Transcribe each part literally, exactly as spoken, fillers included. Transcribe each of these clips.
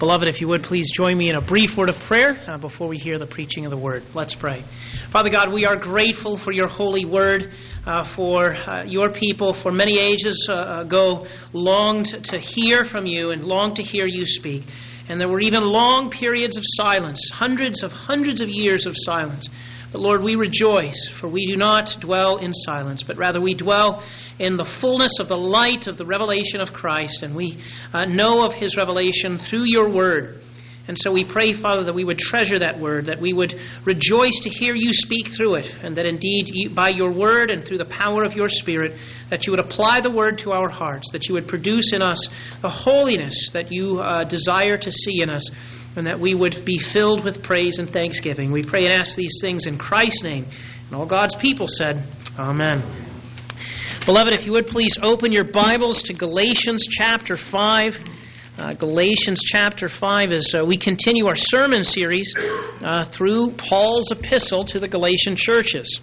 Beloved, if you would, please join me in a brief word of prayer uh, before we hear the preaching of the Word. Let's pray. Father God, we are grateful for your holy Word, uh, for uh, your people for many ages uh, ago longed to hear from you and longed to hear you speak. And there were even long periods of silence, hundreds of hundreds of years of silence. But Lord, we rejoice, for we do not dwell in silence, but rather we dwell in the fullness of the light of the revelation of Christ, and we uh, know of his revelation through your word. And so we pray, Father, that we would treasure that word, that we would rejoice to hear you speak through it, and that indeed you, by your word and through the power of your Spirit, that you would apply the word to our hearts, that you would produce in us the holiness that you uh, desire to see in us, and that we would be filled with praise and thanksgiving. We pray and ask these things in Christ's name. And all God's people said, Amen. Beloved, if you would please open your Bibles to Galatians chapter five. Uh, Galatians chapter five as uh, we continue our sermon series uh, through Paul's epistle to the Galatian churches.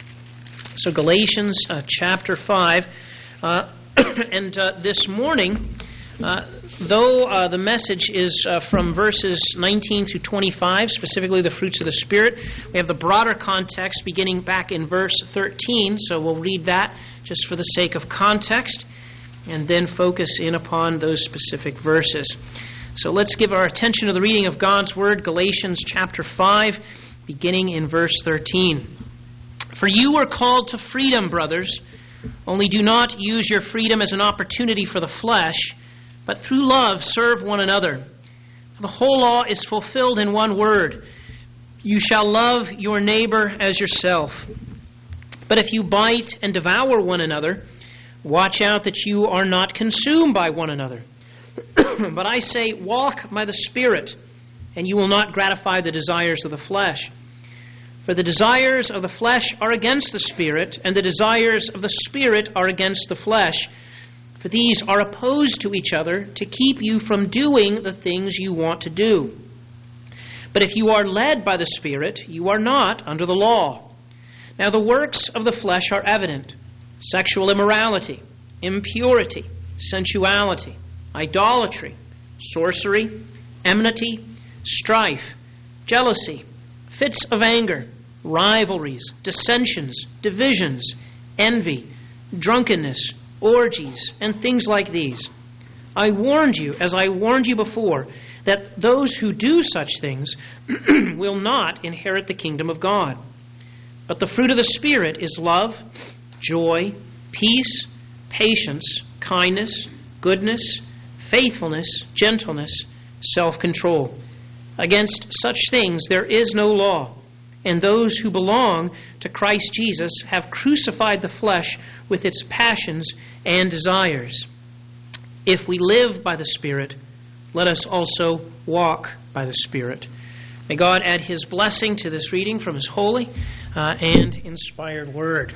So Galatians uh, chapter five. Uh, and uh, this morning, uh, though uh, the message is uh, from verses nineteen through twenty-five, specifically the fruits of the Spirit, we have the broader context beginning back in verse thirteen, so we'll read that just for the sake of context, and then focus in upon those specific verses. So let's give our attention to the reading of God's Word, Galatians chapter five, beginning in verse thirteen. For you are called to freedom, brothers, only do not use your freedom as an opportunity for the flesh, but through love serve one another. For the whole law is fulfilled in one word: you shall love your neighbor as yourself. But if you bite and devour one another, watch out that you are not consumed by one another. But I say, walk by the Spirit, and you will not gratify the desires of the flesh. For the desires of the flesh are against the Spirit, and the desires of the Spirit are against the flesh. For these are opposed to each other to keep you from doing the things you want to do. But if you are led by the Spirit, you are not under the law. Now the works of the flesh are evident: sexual immorality, impurity, sensuality, idolatry, sorcery, enmity, strife, jealousy, fits of anger, rivalries, dissensions, divisions, envy, drunkenness, orgies, and things like these. I warned you, as I warned you before, that those who do such things will not inherit the kingdom of God. But the fruit of the Spirit is love, joy, peace, patience, kindness, goodness, faithfulness, gentleness, self-control. Against such things there is no law. And those who belong to Christ Jesus have crucified the flesh with its passions and desires. If we live by the Spirit, let us also walk by the Spirit. May God add his blessing to this reading from his holy uh, and inspired word.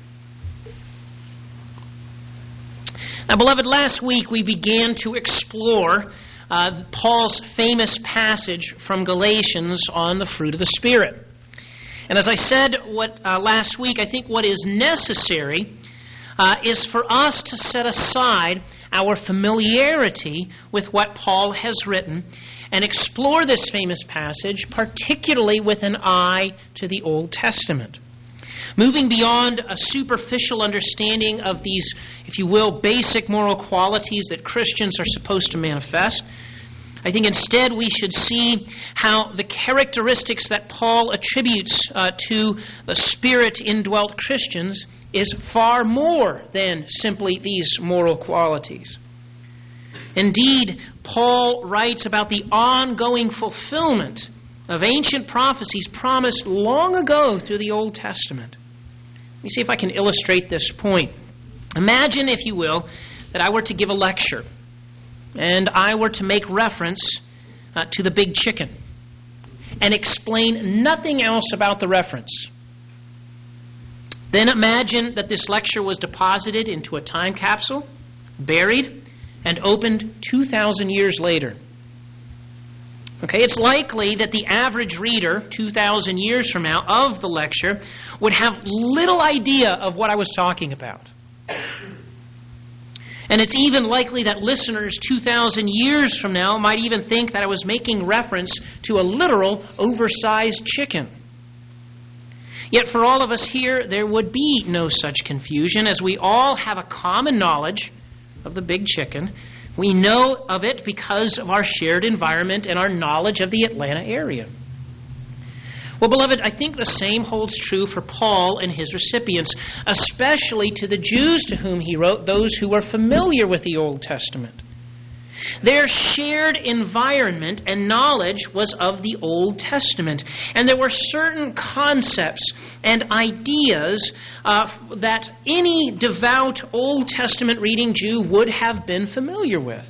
Now, beloved, last week we began to explore uh, Paul's famous passage from Galatians on the fruit of the Spirit. And as I said what uh, last week, I think what is necessary uh, is for us to set aside our familiarity with what Paul has written and explore this famous passage, particularly with an eye to the Old Testament. Moving beyond a superficial understanding of these, if you will, basic moral qualities that Christians are supposed to manifest, I think instead we should see how the characteristics that Paul attributes uh, to the Spirit-indwelt Christians is far more than simply these moral qualities. Indeed, Paul writes about the ongoing fulfillment of ancient prophecies promised long ago through the Old Testament. Let me see if I can illustrate this point. Imagine, if you will, that I were to give a lecture, and I were to make reference uh, to the big chicken and explain nothing else about the reference. Then imagine that this lecture was deposited into a time capsule, buried, and opened two thousand years later. Okay, it's likely that the average reader two thousand years from now of the lecture would have little idea of what I was talking about. And it's even likely that listeners two thousand years from now might even think that I was making reference to a literal oversized chicken. Yet for all of us here, there would be no such confusion, as we all have a common knowledge of the big chicken. We know of it because of our shared environment and our knowledge of the Atlanta area. Well, beloved, I think the same holds true for Paul and his recipients, especially to the Jews to whom he wrote, those who were familiar with the Old Testament. Their shared environment and knowledge was of the Old Testament, and there were certain concepts and ideas uh, that any devout Old Testament reading Jew would have been familiar with.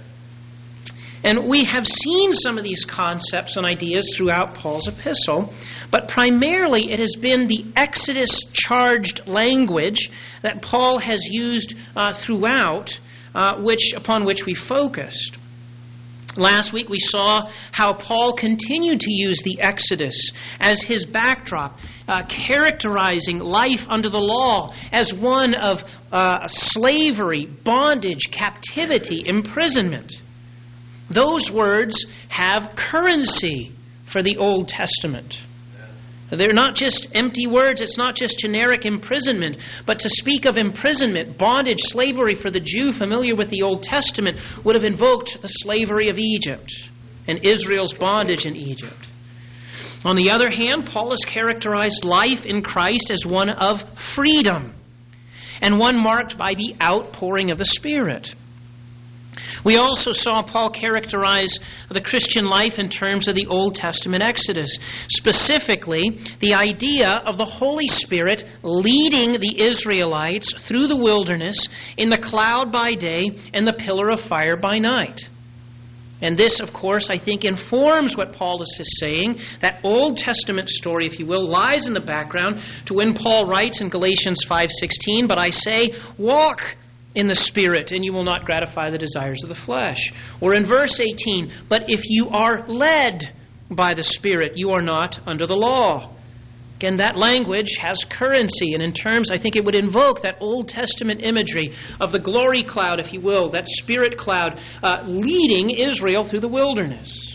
And we have seen some of these concepts and ideas throughout Paul's epistle, but primarily it has been the Exodus-charged language that Paul has used uh, throughout, uh, which upon which we focused. Last week we saw how Paul continued to use the Exodus as his backdrop, uh, characterizing life under the law as one of uh, slavery, bondage, captivity, imprisonment. Those words have currency for the Old Testament. They're not just empty words. It's not just generic imprisonment. But to speak of imprisonment, bondage, slavery for the Jew familiar with the Old Testament would have invoked the slavery of Egypt and Israel's bondage in Egypt. On the other hand, Paul has characterized life in Christ as one of freedom and one marked by the outpouring of the Spirit. We also saw Paul characterize the Christian life in terms of the Old Testament Exodus, specifically the idea of the Holy Spirit leading the Israelites through the wilderness in the cloud by day and the pillar of fire by night. And this, of course, I think informs what Paul is saying. That Old Testament story, if you will, lies in the background to when Paul writes in Galatians five sixteen, "But I say, walk in the Spirit, and you will not gratify the desires of the flesh." Or in verse eighteen, "But if you are led by the Spirit, you are not under the law." Again, that language has currency, and in terms, I think it would invoke that Old Testament imagery of the glory cloud, if you will, that Spirit cloud uh, leading Israel through the wilderness.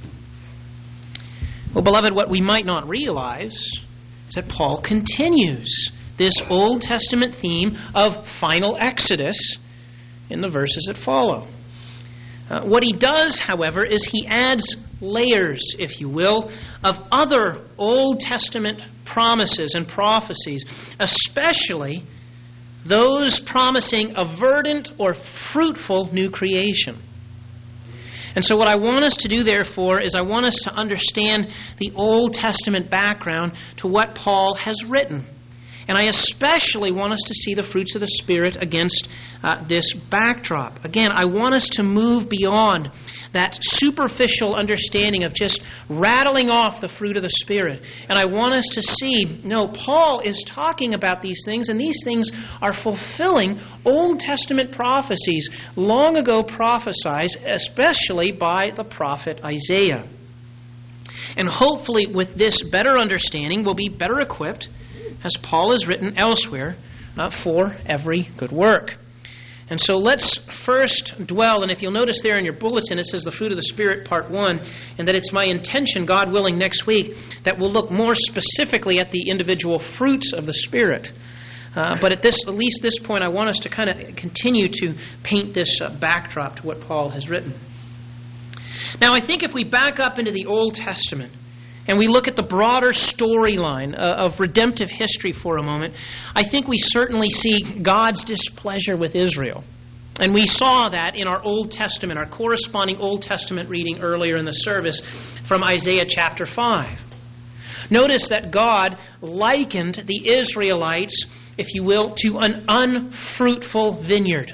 Well, beloved, what we might not realize is that Paul continues this Old Testament theme of final exodus in the verses that follow. Uh, what he does, however, is he adds layers, if you will, of other Old Testament promises and prophecies, especially those promising a verdant or fruitful new creation. And so what I want us to do, therefore, is I want us to understand the Old Testament background to what Paul has written. And I especially want us to see the fruits of the Spirit against uh, this backdrop. Again, I want us to move beyond that superficial understanding of just rattling off the fruit of the Spirit. And I want us to see, no, Paul is talking about these things, and these things are fulfilling Old Testament prophecies long ago prophesied, especially by the prophet Isaiah. And hopefully with this better understanding, we'll be better equipped, as Paul has written elsewhere, uh, for every good work. And so let's first dwell, and if you'll notice there in your bulletin, it says the fruit of the Spirit, part one, and that it's my intention, God willing, next week, that we'll look more specifically at the individual fruits of the Spirit. Uh, but at this, at least this point, I want us to kind of continue to paint this uh, backdrop to what Paul has written. Now, I think if we back up into the Old Testament, and we look at the broader storyline uh, of redemptive history for a moment, I think we certainly see God's displeasure with Israel. And we saw that in our Old Testament, our corresponding Old Testament reading earlier in the service from Isaiah chapter five. Notice that God likened the Israelites, if you will, to an unfruitful vineyard.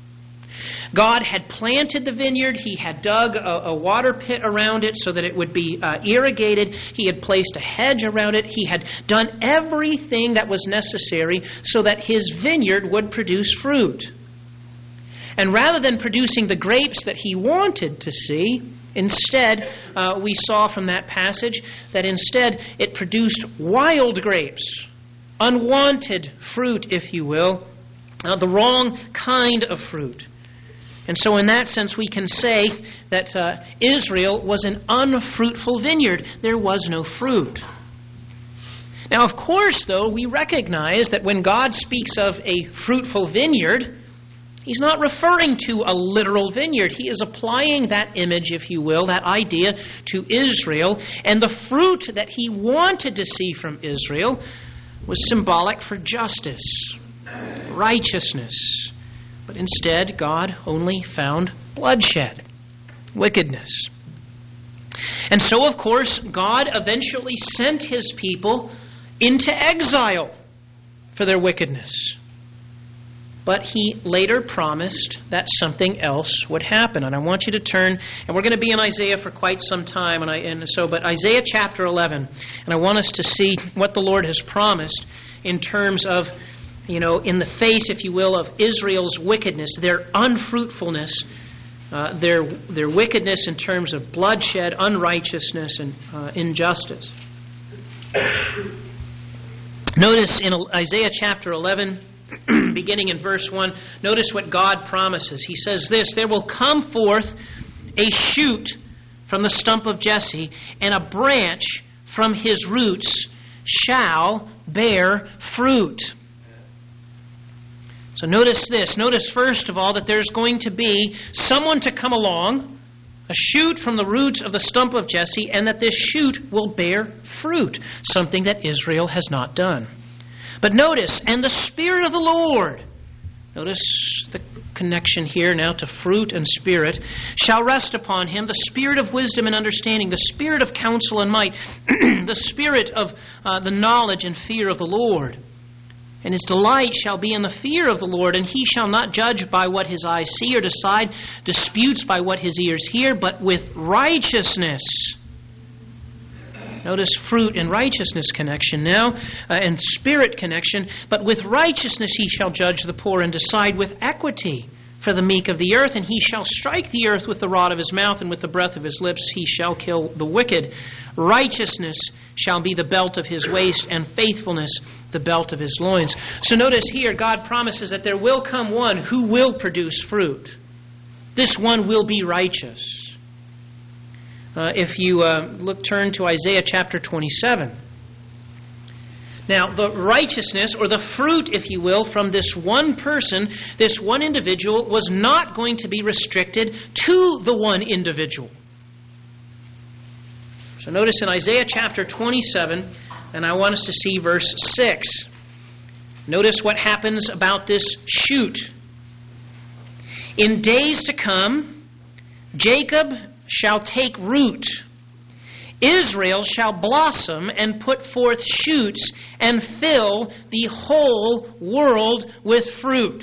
God had planted the vineyard. He had dug a, a water pit around it so that it would be uh, irrigated. He had placed a hedge around it. He had done everything that was necessary so that his vineyard would produce fruit. And rather than producing the grapes that he wanted to see, instead, uh, we saw from that passage that instead it produced wild grapes, unwanted fruit, if you will, uh, the wrong kind of fruit. And so in that sense, we can say that uh, Israel was an unfruitful vineyard. There was no fruit. Now, of course, though, we recognize that when God speaks of a fruitful vineyard, He's not referring to a literal vineyard. He is applying that image, if you will, that idea to Israel. And the fruit that He wanted to see from Israel was symbolic for justice, righteousness. But instead, God only found bloodshed, wickedness. And so, of course, God eventually sent His people into exile for their wickedness. But He later promised that something else would happen. And I want you to turn, and we're going to be in Isaiah for quite some time. And, I, and so, but Isaiah chapter eleven, and I want us to see what the Lord has promised in terms of, you know, in the face, if you will, of Israel's wickedness, their unfruitfulness, uh, their their wickedness in terms of bloodshed, unrighteousness, and uh, injustice. Notice in Isaiah chapter eleven, beginning in verse one, notice what God promises. He says this, "There will come forth a shoot from the stump of Jesse, and a branch from his roots shall bear fruit." So notice this. Notice first of all that there's going to be someone to come along, a shoot from the roots of the stump of Jesse, and that this shoot will bear fruit, something that Israel has not done. But notice, "and the Spirit of the Lord," notice the connection here now to fruit and spirit, "shall rest upon him, the Spirit of wisdom and understanding, the Spirit of counsel and might, the Spirit of uh, the knowledge and fear of the Lord. And his delight shall be in the fear of the Lord, and he shall not judge by what his eyes see, or decide disputes by what his ears hear, but with righteousness." Notice fruit and righteousness connection now, uh, and spirit connection. "But with righteousness he shall judge the poor, and decide with equity for the meek of the earth. And he shall strike the earth with the rod of his mouth, and with the breath of his lips he shall kill the wicked. Righteousness shall be the belt of his waist, and faithfulness the belt of his loins." So notice here, God promises that there will come one who will produce fruit. This one will be righteous. Uh, if you uh, look, turn to Isaiah chapter twenty-seven. Now, the righteousness, or the fruit, if you will, from this one person, this one individual, was not going to be restricted to the one individual. So notice in Isaiah chapter twenty-seven, and I want us to see verse six. Notice what happens about this shoot. "In days to come, Jacob shall take root. Israel shall blossom and put forth shoots and fill the whole world with fruit."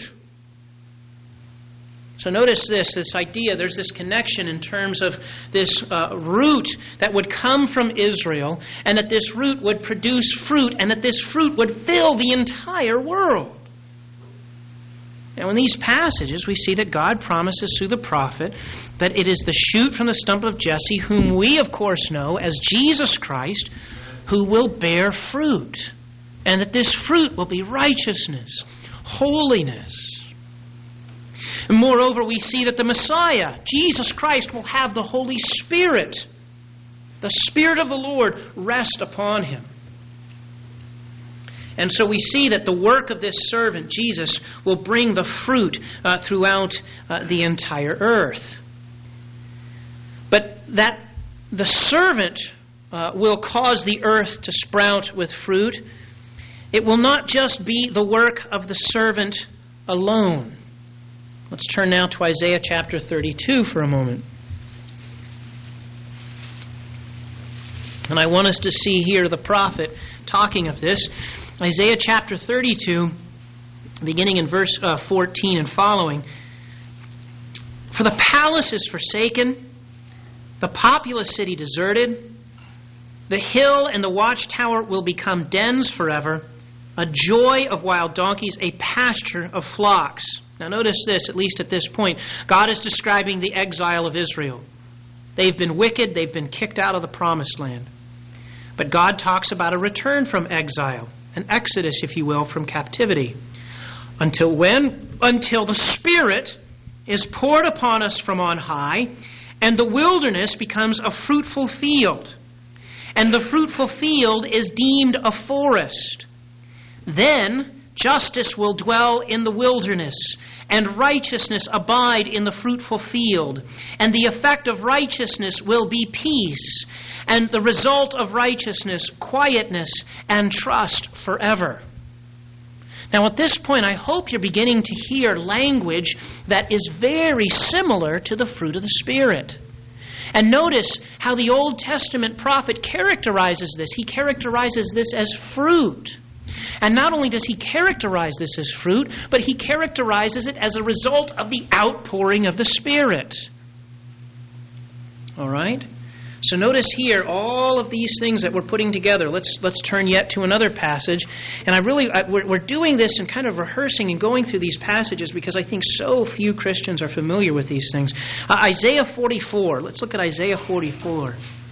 So notice this, this idea, there's this connection in terms of this uh, root that would come from Israel, and that this root would produce fruit, and that this fruit would fill the entire world. Now in these passages, we see that God promises through the prophet that it is the shoot from the stump of Jesse, whom we of course know as Jesus Christ, who will bear fruit. And that this fruit will be righteousness, holiness. And moreover, we see that the Messiah, Jesus Christ, will have the Holy Spirit. The Spirit of the Lord rest upon him. And so we see that the work of this servant, Jesus, will bring the fruit uh, throughout uh, the entire earth. But that the servant uh, will cause the earth to sprout with fruit, it will not just be the work of the servant alone. Let's turn now to Isaiah chapter thirty-two for a moment. And I want us to see here the prophet talking of this. Isaiah chapter thirty-two, beginning in verse uh, fourteen and following. "For the palace is forsaken, the populous city deserted. The hill and the watchtower will become dens forever, a joy of wild donkeys, a pasture of flocks." Now notice this, at least at this point. God is describing the exile of Israel. They've been wicked, they've been kicked out of the promised land. But God talks about a return from exile. An exodus, if you will, from captivity. Until when? Until the Spirit is poured upon us from on high, and the wilderness becomes a fruitful field, and the fruitful field is deemed a forest. Then justice will dwell in the wilderness, and righteousness abide in the fruitful field. And the effect of righteousness will be peace, and the result of righteousness, quietness and trust forever. Now at this point, I hope you're beginning to hear language that is very similar to the fruit of the Spirit. And notice how the Old Testament prophet characterizes this. He characterizes this as fruit. And not only does he characterize this as fruit, but he characterizes it as a result of the outpouring of the Spirit. All right? So notice here all of these things that we're putting together. Let's let's turn yet to another passage. And I really, I, we're, we're doing this and kind of rehearsing and going through these passages because I think so few Christians are familiar with these things. Uh, Isaiah forty-four. Let's look at Isaiah forty-four.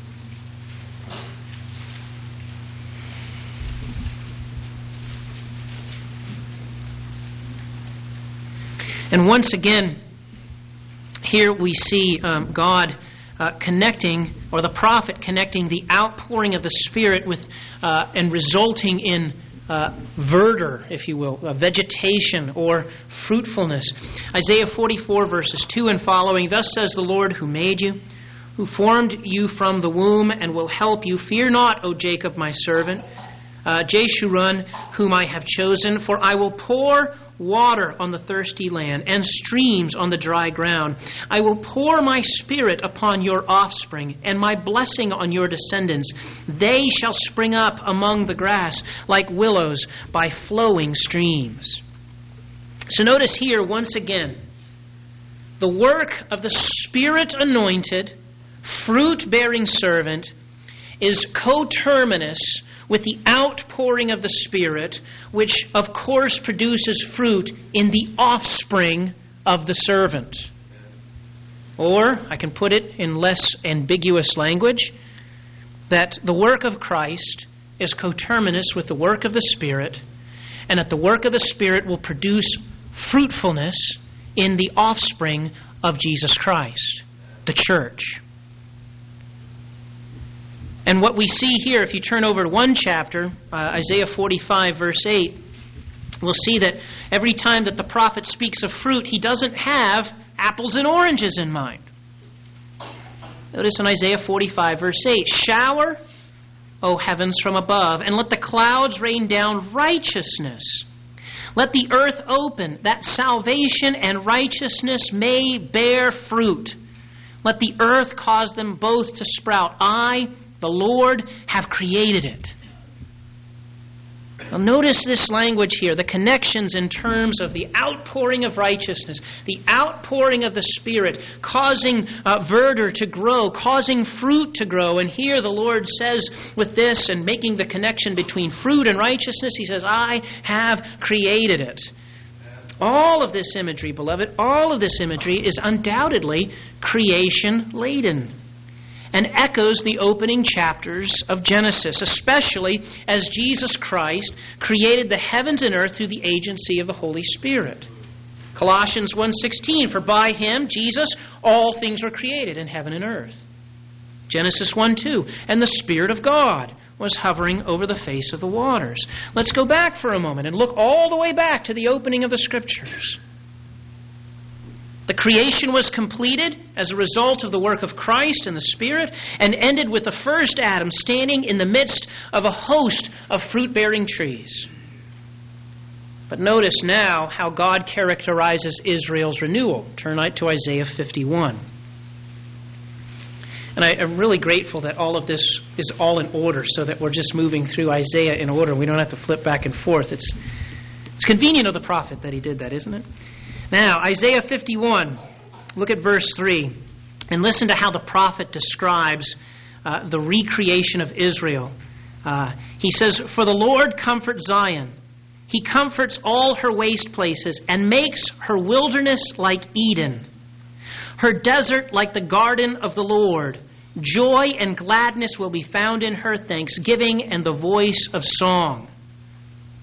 And once again, here we see um, God uh, connecting, or the prophet connecting the outpouring of the Spirit with uh, and resulting in uh, verdure, if you will, uh, vegetation or fruitfulness. Isaiah forty-four, verses two and following, "Thus says the Lord who made you, who formed you from the womb and will help you. Fear not, O Jacob, my servant, uh, Jeshurun, whom I have chosen, for I will pour water on the thirsty land, and streams on the dry ground. I will pour my Spirit upon your offspring, and my blessing on your descendants. They shall spring up among the grass like willows by flowing streams." So notice here, once again, the work of the Spirit-anointed, fruit-bearing servant is coterminous with the outpouring of the Spirit, which of course produces fruit in the offspring of the servant. Or, I can put it in less ambiguous language, that the work of Christ is coterminous with the work of the Spirit, and that the work of the Spirit will produce fruitfulness in the offspring of Jesus Christ, the church. And what we see here, if you turn over to one chapter, uh, Isaiah forty-five, verse eight, we'll see that every time that the prophet speaks of fruit, he doesn't have apples and oranges in mind. Notice in Isaiah forty-five, verse eight, "Shower, O heavens, from above, and let the clouds rain down righteousness. Let the earth open, that salvation and righteousness may bear fruit. Let the earth cause them both to sprout. I, the Lord, have created it." Now notice this language here, the connections in terms of the outpouring of righteousness, the outpouring of the Spirit, causing uh, verdure to grow, causing fruit to grow. And here the Lord says with this, and making the connection between fruit and righteousness, He says, "I have created it." All of this imagery, beloved, all of this imagery is undoubtedly creation-laden, and echoes the opening chapters of Genesis, especially as Jesus Christ created the heavens and earth through the agency of the Holy Spirit. Colossians one sixteen, "For by Him, Jesus, all things were created in heaven and earth." Genesis one two, "And the Spirit of God was hovering over the face of the waters." Let's go back for a moment and look all the way back to the opening of the Scriptures. The creation was completed as a result of the work of Christ and the Spirit, and ended with the first Adam standing in the midst of a host of fruit-bearing trees. But notice now how God characterizes Israel's renewal. Turn to Isaiah fifty-one. And I am really grateful that all of this is all in order, so that we're just moving through Isaiah in order. We don't have to flip back and forth. It's, it's convenient of the prophet that he did that, isn't it? Now, Isaiah fifty-one, look at verse three, and listen to how the prophet describes uh, the recreation of Israel. Uh, he says, "For the Lord comforts Zion. He comforts all her waste places and makes her wilderness like Eden, her desert like the garden of the Lord. Joy and gladness will be found in her, thanksgiving and the voice of song."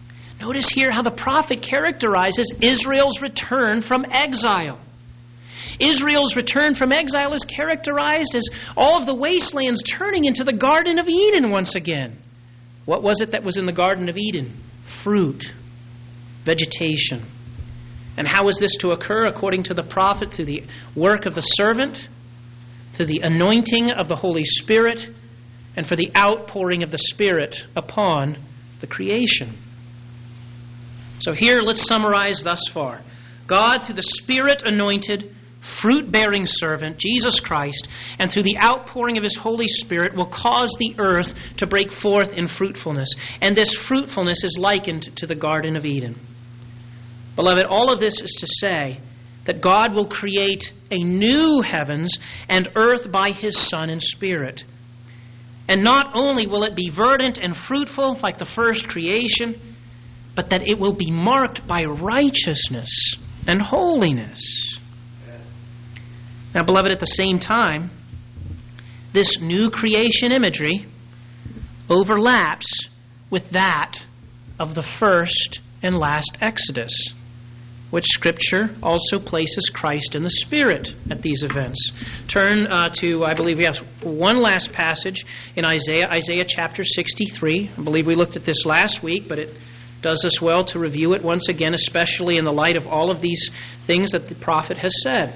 Notice here how the prophet characterizes Israel's return from exile. Israel's return from exile is characterized as all of the wastelands turning into the Garden of Eden once again. What was it that was in the Garden of Eden? Fruit, vegetation. And how is this to occur according to the prophet? Through the work of the servant, through the anointing of the Holy Spirit, and for the outpouring of the Spirit upon the creation. So here, let's summarize thus far. God, through the Spirit-anointed, fruit-bearing servant, Jesus Christ, and through the outpouring of His Holy Spirit will cause the earth to break forth in fruitfulness. And this fruitfulness is likened to the Garden of Eden. Beloved, all of this is to say that God will create a new heavens and earth by His Son and Spirit. And not only will it be verdant and fruitful like the first creation, but that it will be marked by righteousness and holiness. Now, beloved, at the same time, this new creation imagery overlaps with that of the first and last Exodus, which Scripture also places Christ and the Spirit at these events. Turn uh, to, I believe we have one last passage in Isaiah, Isaiah chapter sixty-three. I believe we looked at this last week, but it does us well to review it once again, especially in the light of all of these things that the prophet has said.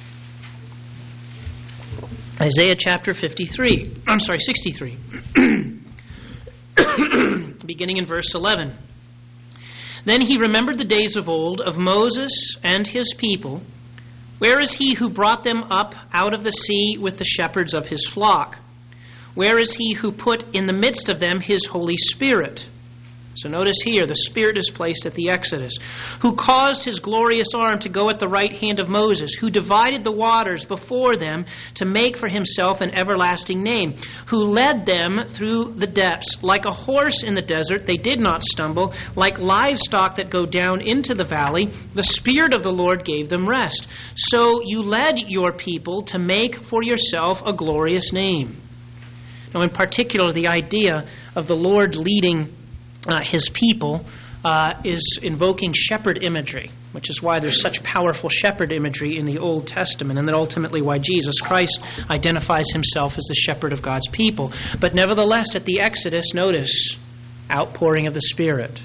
Isaiah chapter fifty-three, I'm sorry, sixty-three, beginning in verse eleven. Then he remembered the days of old, of Moses and his people. Where is he who brought them up out of the sea with the shepherds of his flock? Where is he who put in the midst of them his Holy Spirit? So notice here, the Spirit is placed at the Exodus. Who caused his glorious arm to go at the right hand of Moses, who divided the waters before them to make for himself an everlasting name, who led them through the depths. Like a horse in the desert, they did not stumble. Like livestock that go down into the valley, the Spirit of the Lord gave them rest. So you led your people to make for yourself a glorious name. Now, in particular, the idea of the Lord leading Uh, his people uh, is invoking shepherd imagery, which is why there's such powerful shepherd imagery in the Old Testament, and then ultimately why Jesus Christ identifies himself as the shepherd of God's people. But nevertheless, at the Exodus, notice, outpouring of the Spirit.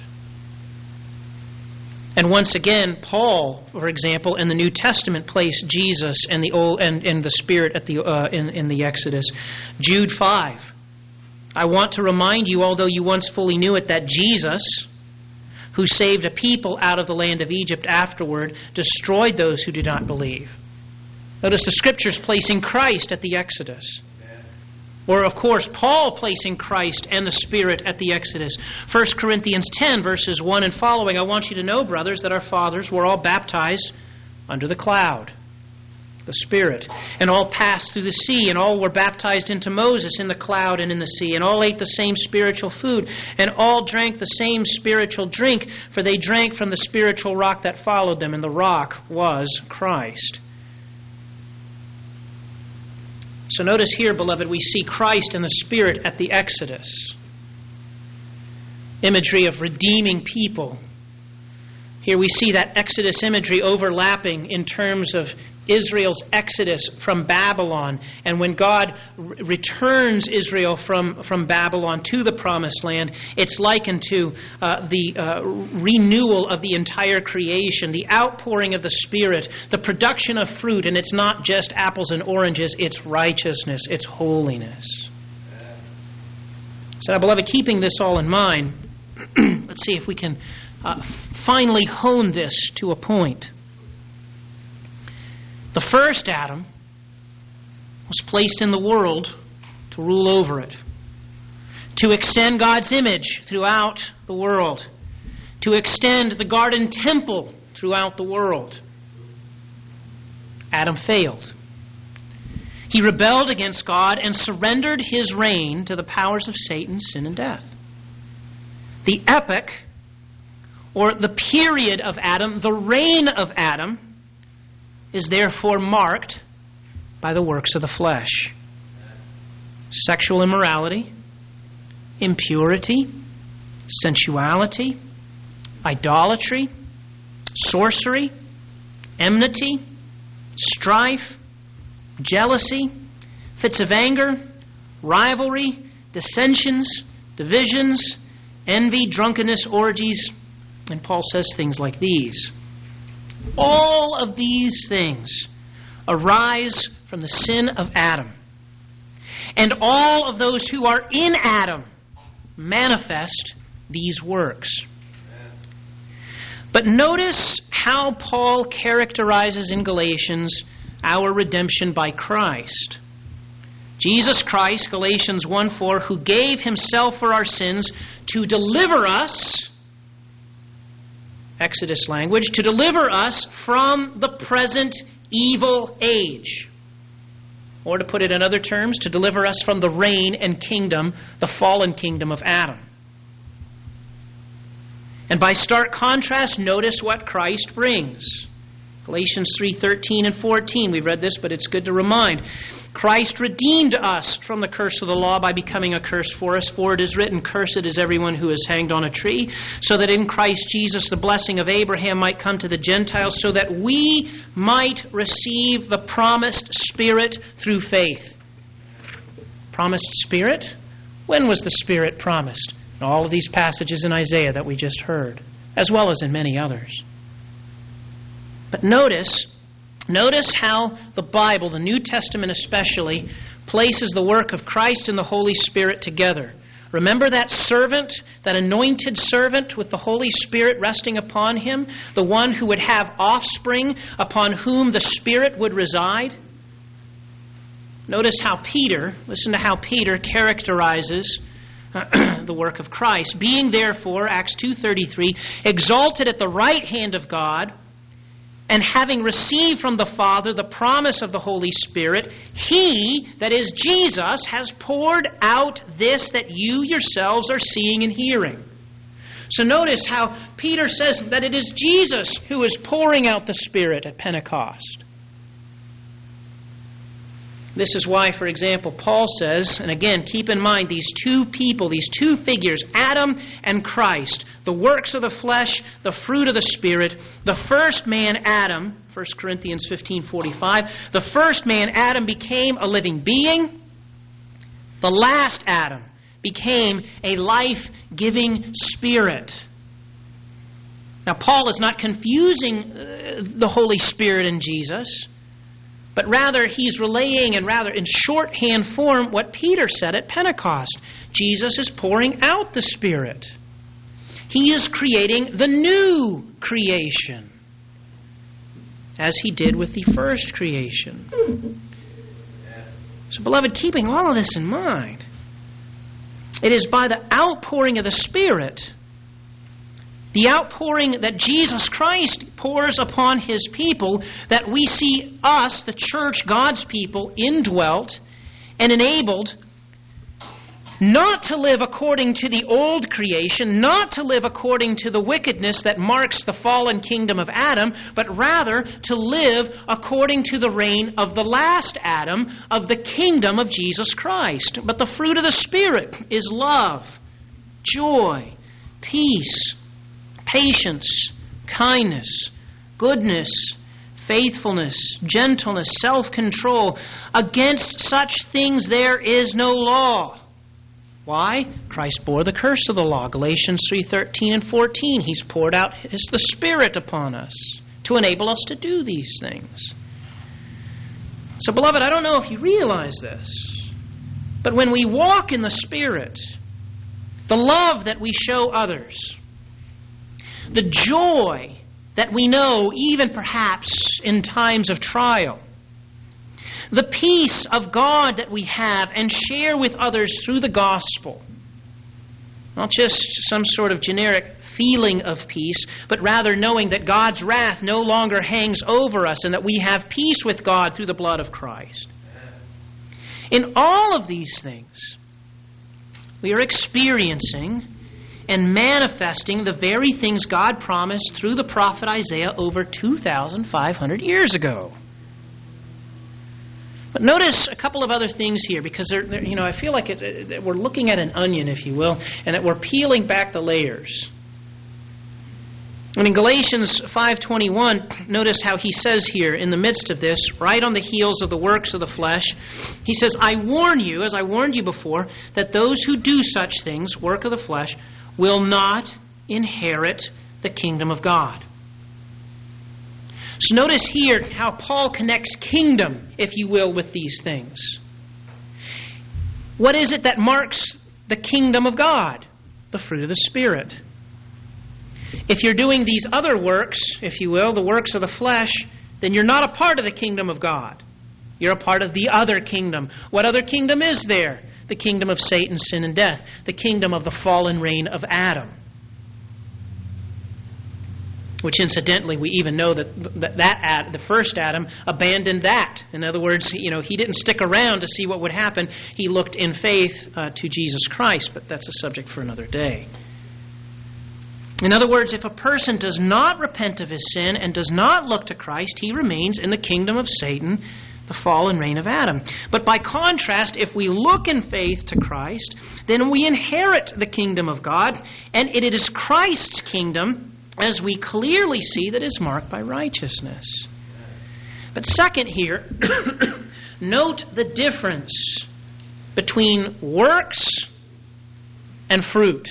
And once again, Paul, for example, in the New Testament placed Jesus and the old and, and the Spirit at the uh, in, in the Exodus. Jude five. I want to remind you, although you once fully knew it, that Jesus, who saved a people out of the land of Egypt afterward, destroyed those who did not believe. Notice the Scriptures placing Christ at the Exodus. Or, of course, Paul placing Christ and the Spirit at the Exodus. First Corinthians ten, verses one and following. I want you to know, brothers, that our fathers were all baptized under the cloud, the Spirit, and all passed through the sea, and all were baptized into Moses in the cloud and in the sea, and all ate the same spiritual food, and all drank the same spiritual drink, for they drank from the spiritual rock that followed them, and the rock was Christ. So notice here, beloved, we see Christ and the Spirit at the Exodus. Imagery of redeeming people. Here we see that Exodus imagery overlapping in terms of Israel's exodus from Babylon. And when God r- returns Israel from, from Babylon to the Promised Land, it's likened to uh, the uh, renewal of the entire creation, the outpouring of the Spirit, the production of fruit. And it's not just apples and oranges, it's righteousness, it's holiness. So now, beloved, keeping this all in mind, let's see if we can uh, finally hone this to a point. The first Adam was placed in the world to rule over it, to extend God's image throughout the world, to extend the garden temple throughout the world. Adam failed. He rebelled against God and surrendered his reign to the powers of Satan, sin, and death. The epoch, or the period of Adam, the reign of Adam, is therefore marked by the works of the flesh. Sexual immorality, impurity, sensuality, idolatry, sorcery, enmity, strife, jealousy, fits of anger, rivalry, dissensions, divisions, envy, drunkenness, orgies. And Paul says things like these. All of these things arise from the sin of Adam. And all of those who are in Adam manifest these works. But notice how Paul characterizes in Galatians our redemption by Christ. Jesus Christ, Galatians one four, who gave himself for our sins to deliver us, Exodus language, to deliver us from the present evil age. Or to put it in other terms, to deliver us from the reign and kingdom, the fallen kingdom of Adam. And by stark contrast, notice what Christ brings. Galatians three thirteen and fourteen. We've read this, but it's good to remind. Christ redeemed us from the curse of the law by becoming a curse for us. For it is written, "Cursed is everyone who is hanged on a tree," so that in Christ Jesus the blessing of Abraham might come to the Gentiles, so that we might receive the promised Spirit through faith. Promised Spirit? When was the Spirit promised? In all of these passages in Isaiah that we just heard, as well as in many others. But notice, notice how the Bible, the New Testament especially, places the work of Christ and the Holy Spirit together. Remember that servant, that anointed servant with the Holy Spirit resting upon him, the one who would have offspring upon whom the Spirit would reside? Notice how Peter, listen to how Peter characterizes the work of Christ. Being therefore, Acts two thirty-three, exalted at the right hand of God, and having received from the Father the promise of the Holy Spirit, He, that is Jesus, has poured out this that you yourselves are seeing and hearing. So notice how Peter says that it is Jesus who is pouring out the Spirit at Pentecost. This is why, for example, Paul says, and again, keep in mind these two people, these two figures, Adam and Christ, the works of the flesh, the fruit of the Spirit. The first man, Adam, First Corinthians fifteen forty-five, the first man, Adam, became a living being. The last Adam became a life-giving spirit. Now, Paul is not confusing uh, the Holy Spirit and Jesus, but rather he's relaying, and rather in shorthand form, what Peter said at Pentecost. Jesus is pouring out the Spirit. He is creating the new creation, as he did with the first creation. So, beloved, keeping all of this in mind, it is by the outpouring of the Spirit, the outpouring that Jesus Christ pours upon His people, that we see us, the church, God's people, indwelt and enabled not to live according to the old creation, not to live according to the wickedness that marks the fallen kingdom of Adam, but rather to live according to the reign of the last Adam, of the kingdom of Jesus Christ. But the fruit of the Spirit is love, joy, peace, patience, kindness, goodness, faithfulness, gentleness, self-control. Against such things there is no law. Why? Christ bore the curse of the law. Galatians three thirteen and fourteen. He's poured out his, the Spirit upon us to enable us to do these things. So, beloved, I don't know if you realize this, but when we walk in the Spirit, the love that we show others, the joy that we know even perhaps in times of trial, the peace of God that we have and share with others through the gospel, not just some sort of generic feeling of peace, but rather knowing that God's wrath no longer hangs over us and that we have peace with God through the blood of Christ. In all of these things, we are experiencing and manifesting the very things God promised through the prophet Isaiah over two thousand five hundred years ago. But notice a couple of other things here, because they're, they're, you know, I feel like it's, it, we're looking at an onion, if you will, and that we're peeling back the layers. And in Galatians five twenty-one, notice how he says here in the midst of this, right on the heels of the works of the flesh, he says, I warn you, as I warned you before, that those who do such things, work of the flesh, will not inherit the kingdom of God. So notice here how Paul connects kingdom, if you will, with these things. What is it that marks the kingdom of God? The fruit of the Spirit. If you're doing these other works, if you will, the works of the flesh, then you're not a part of the kingdom of God. You're a part of the other kingdom. What other kingdom is there? The kingdom of Satan, sin, and death. The kingdom of the fallen reign of Adam. Which incidentally, we even know that that, that Ad, the first Adam abandoned that. In other words, you know, he didn't stick around to see what would happen. He looked in faith uh, to Jesus Christ, but that's a subject for another day. In other words, if a person does not repent of his sin and does not look to Christ, he remains in the kingdom of Satan, the fallen reign of Adam. But by contrast, if we look in faith to Christ, then we inherit the kingdom of God, and it is Christ's kingdom, as we clearly see, that is marked by righteousness. But second here, note the difference between works and fruit.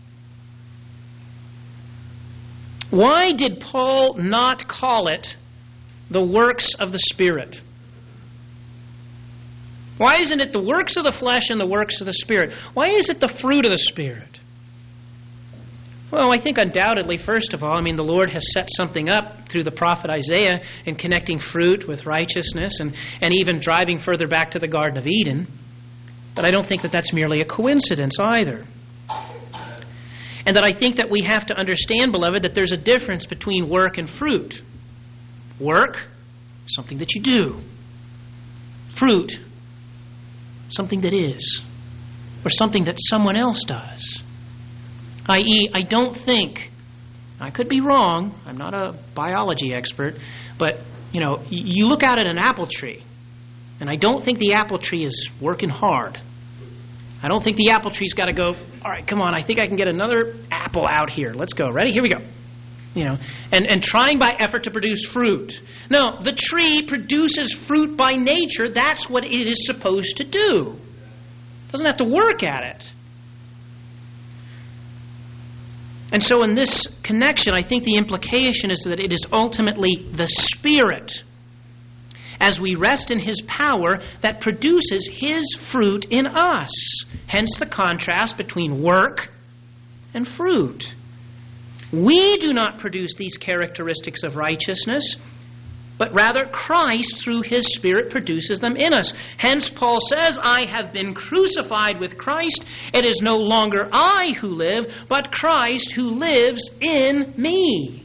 Why did Paul not call it the works of the Spirit? Why isn't it the works of the flesh and the works of the Spirit? Why is it the fruit of the Spirit? Well, I think undoubtedly, first of all, I mean, the Lord has set something up through the prophet Isaiah in connecting fruit with righteousness and, and even driving further back to the Garden of Eden. But I don't think that that's merely a coincidence either. And that I think that we have to understand, beloved, that there's a difference between work and fruit. Work, something that you do. Fruit, something that is. Or something that someone else does. that is, I don't think, I could be wrong, I'm not a biology expert, but, you know, you look out at an apple tree, and I don't think the apple tree is working hard. I don't think the apple tree's got to go, all right, come on, I think I can get another apple out here. Let's go. Ready? Here we go. You know, and, and trying by effort to produce fruit. No, the tree produces fruit by nature. That's what it is supposed to do. It doesn't have to work at it. And so in this connection, I think the implication is that it is ultimately the Spirit, as we rest in His power, that produces His fruit in us. Hence the contrast between work and fruit. We do not produce these characteristics of righteousness, but rather Christ, through His Spirit, produces them in us. Hence Paul says, I have been crucified with Christ. It is no longer I who live, but Christ who lives in me.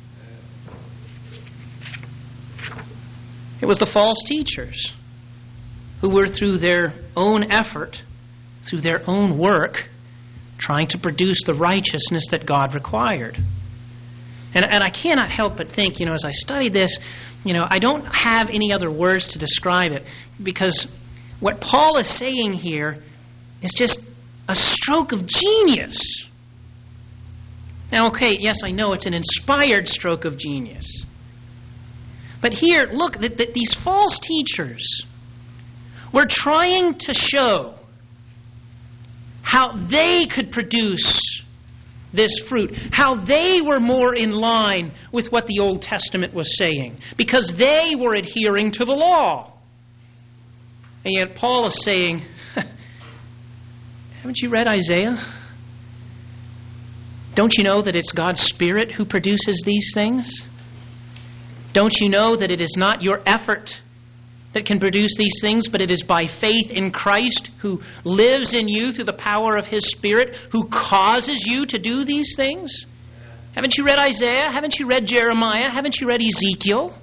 It was the false teachers who were, through their own effort, through their own work, trying to produce the righteousness that God required. And, and I cannot help but think, you know, as I study this, you know, I don't have any other words to describe it, because what Paul is saying here is just a stroke of genius. Now, okay, yes, I know it's an inspired stroke of genius. But here, look, that, that these false teachers were trying to show how they could produce this fruit, how they were more in line with what the Old Testament was saying, because they were adhering to the law. And yet Paul is saying, haven't you read Isaiah? Don't you know that it's God's Spirit who produces these things? Don't you know that it is not your effort that can produce these things, but it is by faith in Christ who lives in you through the power of His Spirit, who causes you to do these things? Haven't you read Isaiah? Haven't you read Jeremiah? Haven't you read Ezekiel?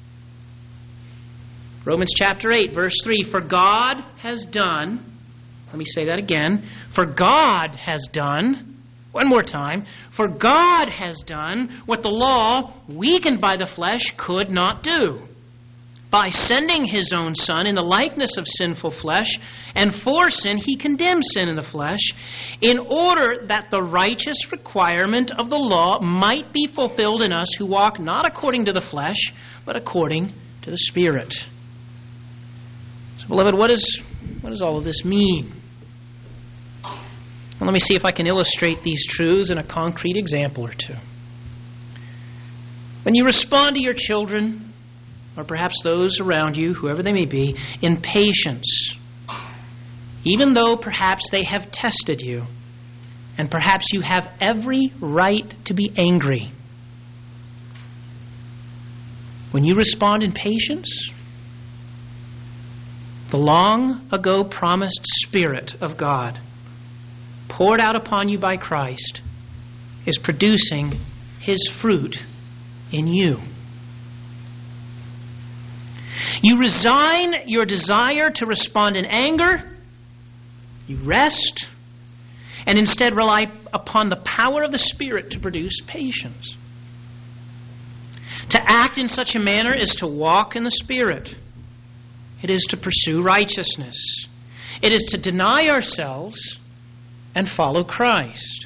Romans chapter eight, verse three, for God has done, let me say that again, for God has done, one more time, for God has done what the law, weakened by the flesh, could not do. by sending His own Son in the likeness of sinful flesh, and for sin He condemned sin in the flesh, in order that the righteous requirement of the law might be fulfilled in us who walk not according to the flesh, but according to the Spirit. So, beloved, what, is, what does all of this mean? Well, let me see if I can illustrate these truths in a concrete example or two. When you respond to your children, or perhaps those around you, whoever they may be, in patience, even though perhaps they have tested you, and perhaps you have every right to be angry. When you respond in patience, the long ago promised Spirit of God, poured out upon you by Christ, is producing His fruit in you. You resign your desire to respond in anger, you rest, and instead rely upon the power of the Spirit to produce patience. To act in such a manner is to walk in the Spirit. It is to pursue righteousness. It is to deny ourselves and follow Christ.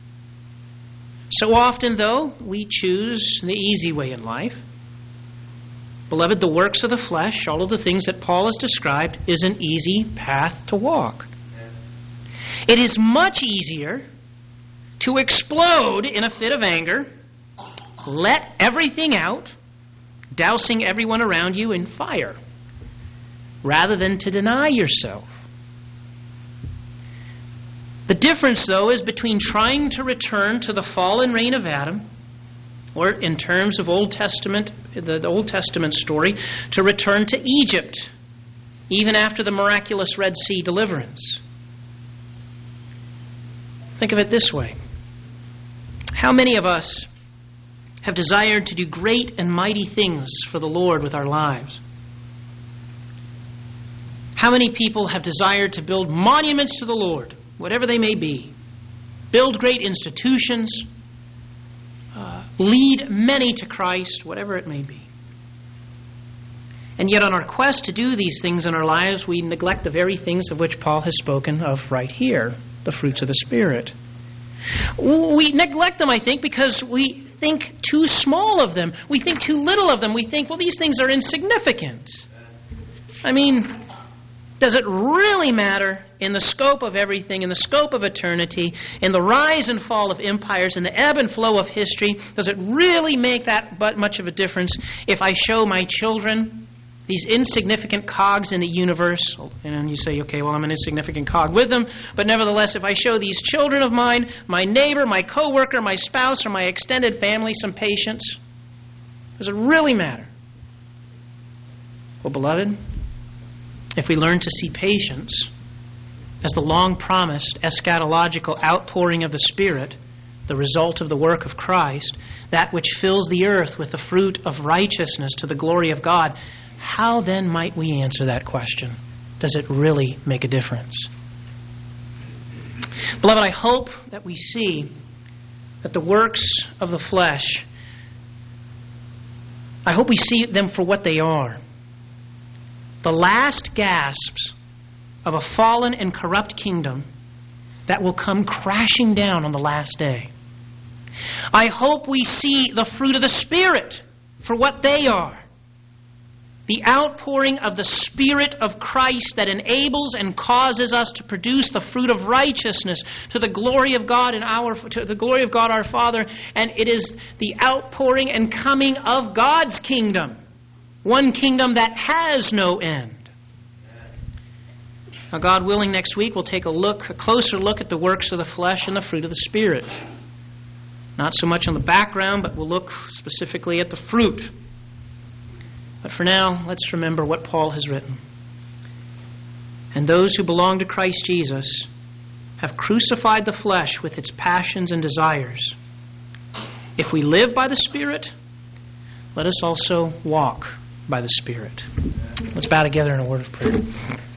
So often, though, we choose the easy way in life. Beloved, the works of the flesh, all of the things that Paul has described, is an easy path to walk. It is much easier to explode in a fit of anger, let everything out, dousing everyone around you in fire, rather than to deny yourself. The difference, though, is between trying to return to the fallen reign of Adam, or in terms of Old Testament, the, the Old Testament story, to return to Egypt, even after the miraculous Red Sea deliverance. Think of it this way. How many of us have desired to do great and mighty things for the Lord with our lives? How many people have desired to build monuments to the Lord, whatever they may be, build great institutions, uh, lead many to Christ, whatever it may be? And yet on our quest to do these things in our lives, we neglect the very things of which Paul has spoken of right here, the fruits of the Spirit. We neglect them, I think, because we think too small of them. We think too little of them. We think, well, these things are insignificant. I mean, does it really matter in the scope of everything, in the scope of eternity, in the rise and fall of empires, in the ebb and flow of history? Does it really make that but much of a difference if I show my children these insignificant cogs in the universe? And you say, okay, well, I'm an insignificant cog with them, but nevertheless, if I show these children of mine, my neighbor, my coworker, my spouse, or my extended family some patience, does it really matter? Well, beloved, if we learn to see patience as the long-promised eschatological outpouring of the Spirit, the result of the work of Christ, that which fills the earth with the fruit of righteousness to the glory of God, how then might we answer that question? Does it really make a difference? Beloved, I hope that we see that the works of the flesh, I hope we see them for what they are. The last gasps of a fallen and corrupt kingdom that will come crashing down on the last day. I hope we see the fruit of the Spirit for what they are. The outpouring of the Spirit of Christ that enables and causes us to produce the fruit of righteousness to the glory of God and our to the glory of God our Father, and it is the outpouring and coming of God's kingdom, one kingdom that has no end. Now, God willing, next week we'll take a look, a closer look at the works of the flesh and the fruit of the Spirit. Not so much on the background, but we'll look specifically at the fruit. But for now, let's remember what Paul has written. And those who belong to Christ Jesus have crucified the flesh with its passions and desires. If we live by the Spirit, let us also walk by the Spirit. Let's bow together in a word of prayer.